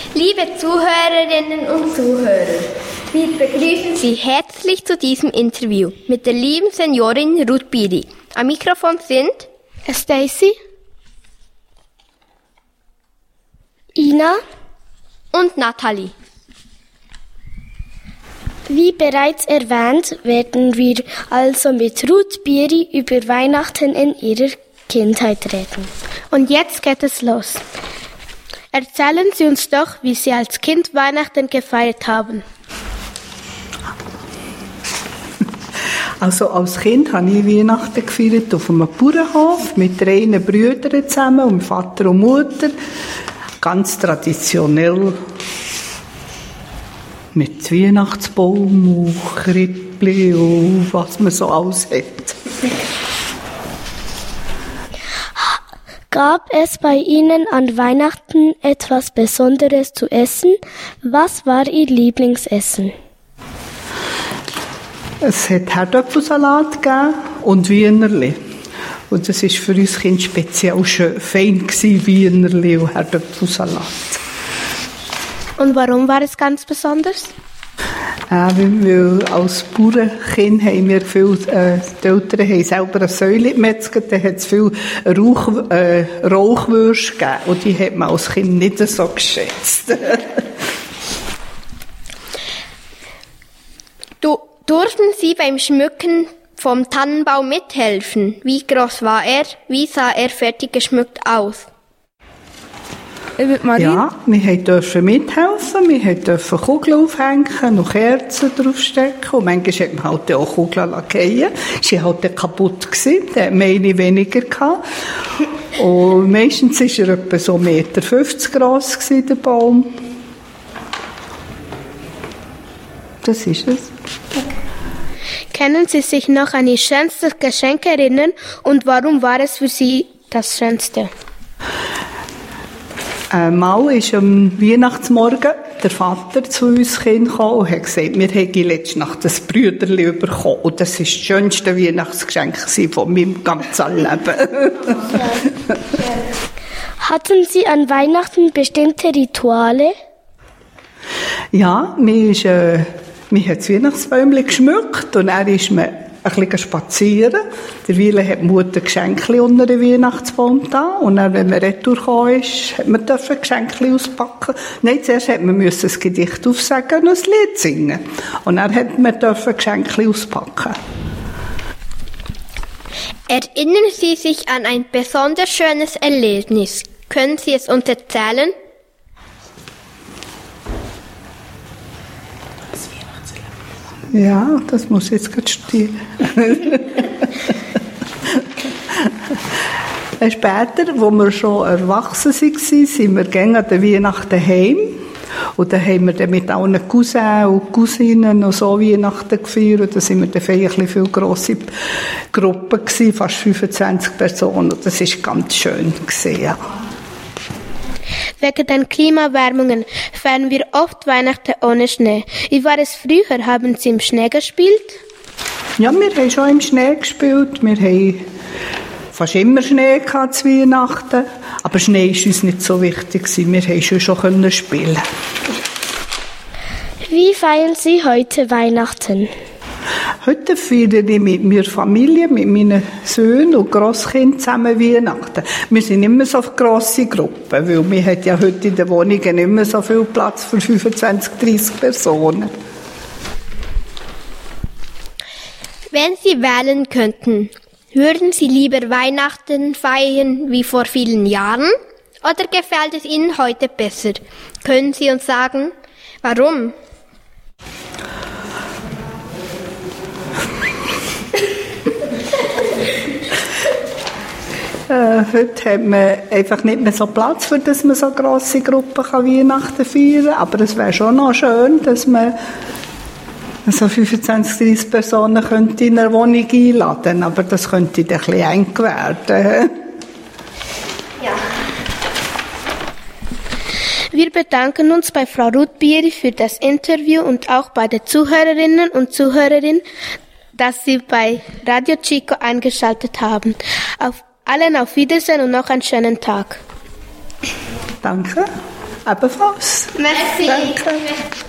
Liebe Zuhörerinnen und Zuhörer, wir begrüßen Sie herzlich zu diesem Interview mit der lieben Seniorin Ruth Biri. Am Mikrofon sind Stacy, Ina und Nathalie. Wie bereits erwähnt, werden wir also mit Ruth Biri über Weihnachten in ihrer Kindheit reden. Und jetzt geht es los. Erzählen Sie uns doch, wie Sie als Kind Weihnachten gefeiert haben. Also als Kind habe ich Weihnachten gefeiert auf einem Bauernhof mit 3 Brüdern zusammen und Vater und Mutter. Ganz traditionell mit Weihnachtsbaum und Krippli und was man so alles hat. Gab es bei Ihnen an Weihnachten etwas Besonderes zu essen? Was war Ihr Lieblingsessen? Es hat Herdöpfelsalat gegeben und Wienerli. Und das war für uns Kinder speziell schön, fein gewesen, Wienerli und Herdöpfelsalat. Und warum war es ganz besonders? Weil als Bauernkind haben wir viel, die Eltern haben selber eine Säule gemetzelt, da hat es viel Rauchwürste gegeben und die hat man als Kind nicht so geschätzt. Durften Sie beim Schmücken vom Tannenbaum mithelfen? Wie groß war er? Wie sah er fertig geschmückt aus? Ja, wir durften mithelfen, wir durften Kugeln aufhängen und Kerzen draufstecken und manchmal hat man halt auch Kugeln fallen. Sie war halt kaputt gewesen, da hat man eine weniger gehabt. Und meistens war er etwa so 1,50 Meter gross gewesen, der Baum. Das ist es. Können Sie sich noch an Ihr schönstes Geschenk erinnern und warum war es für Sie das Schönste? Mal ist am Weihnachtsmorgen der Vater zu uns Kind gekommen und hat gesagt, wir hätten letzte Nacht ein Brüderli bekommen. Und das war das schönste Weihnachtsgeschenk von meinem ganzen Leben. Hatten Sie an Weihnachten bestimmte Rituale? Ja, wir haben das Weihnachtsbäumchen geschmückt und dann ist man ein bisschen spazieren. Derweil hat die Mutter Geschenke unter den Weihnachtsbaum da. Und dann, wenn man retour gekommen ist, hat man Geschenke auspacken. Nein, zuerst hat man ein Gedicht aufsagen und ein Lied singen. Und dann hat man Geschenke auspacken. Erinnern Sie sich an ein besonders schönes Erlebnis? Können Sie es uns erzählen? Ja, das muss jetzt gerade stehen. Später, als wir schon erwachsen waren, sind wir gerne an den Weihnachten heim. Und dann haben wir dann mit allen Cousins und Cousinen und so Weihnachten gefeiert. Und dann sind wir dann eine viel grosse Gruppe gewesen, fast 25 Personen. Und das war ganz schön gewesen, ja. Wegen den Klimawärmungen feiern wir oft Weihnachten ohne Schnee. Wie war es früher? Haben Sie im Schnee gespielt? Ja, wir haben schon im Schnee gespielt. Wir haben fast immer Schnee gehabt zu Weihnachten. Aber Schnee war uns nicht so wichtig. Wir konnten schon spielen. Wie feiern Sie heute Weihnachten? Heute feiere ich mit meiner Familie, mit meinen Söhnen und Grosskindern zusammen Weihnachten. Wir sind immer so grosse Gruppen, weil wir haben ja heute in den Wohnungen nicht mehr so viel Platz für 25, 30 Personen. Wenn Sie wählen könnten, würden Sie lieber Weihnachten feiern wie vor vielen Jahren oder gefällt es Ihnen heute besser? Können Sie uns sagen, warum? Heute hat man einfach nicht mehr so Platz, für dass man so grosse Gruppen Weihnachten feiern kann. Aber es wäre schon noch schön, dass man so 25, 30 Personen könnte in einer Wohnung einladen. Aber das könnte dann ein bisschen eng werden. Ja. Wir bedanken uns bei Frau Ruth Biri für das Interview und auch bei den Zuhörerinnen und Zuhörern, dass Sie bei Radio Chico eingeschaltet haben. Allen auf Wiedersehen und noch einen schönen Tag. Danke. ebenfalls. Merci. Danke.